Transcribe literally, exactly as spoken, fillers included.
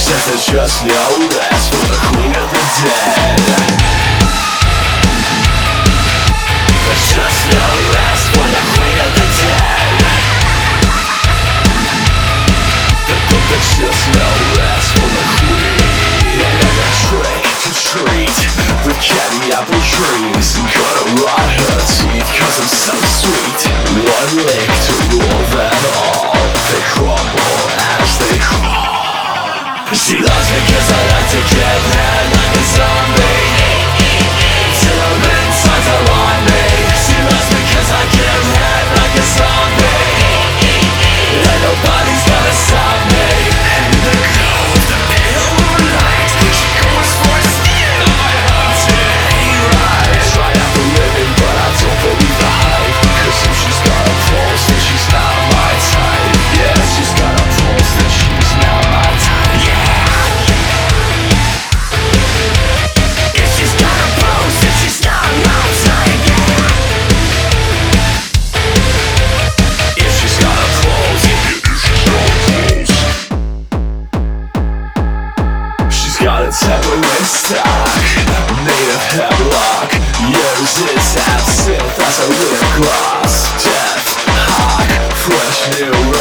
Says there's just no rest for the queen of the dead. There's just no rest for the queen of the dead. There's just no rest for the queen. And a trick to treat with candy apple dreams. Gonna rot her teeth cause I'm so sweet. One lick to rule them all. They crumble as they crawl. She loves me cause I like to get mad like a zombie. Till I'm inside her on me. She loves me cause I get mad like a zombie. And nobody's gonna stop me. And in the glow of the pale moonlight, she goes for a steal. I hunted, right. I try out for living but I don't believe the hype. Cause if she's got a pulse then she's not my type. Yeah, she's got a pulse then she's not my type. Yeah. If she's got a pulse then she's not my type. Yeah. If she's got a pulse, she's got a temperament stock made of hemlock. Uses absinthe as a lip gloss. Death, hawk, fresh new